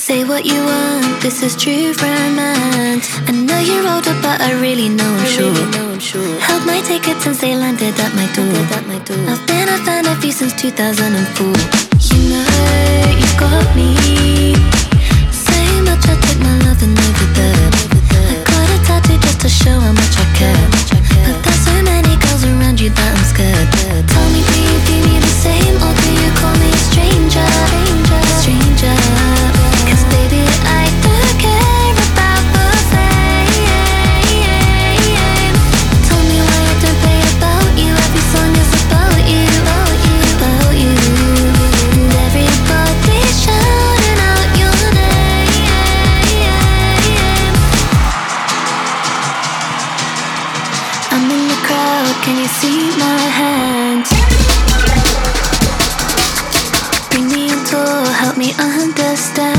Say what you want, this is true romance. I know you're older, but I really know I'm sure. Held my ticket since they landed at my door. I've been a fan of you since 2004. You know you've got me. Say much, I take my love and over there. I got a tattoo just to show how much I care. But there's so many girls around you that I'm scared. Tell me, do you feel me the same, or do you call me a stranger? Stranger. Cause baby, I do care about the fame. Tell me why I don't play about you. Every song is about you, about you. And everybody's shouting out your name. I'm in the crowd, can you see my hands? Bring me a tour, help me understand.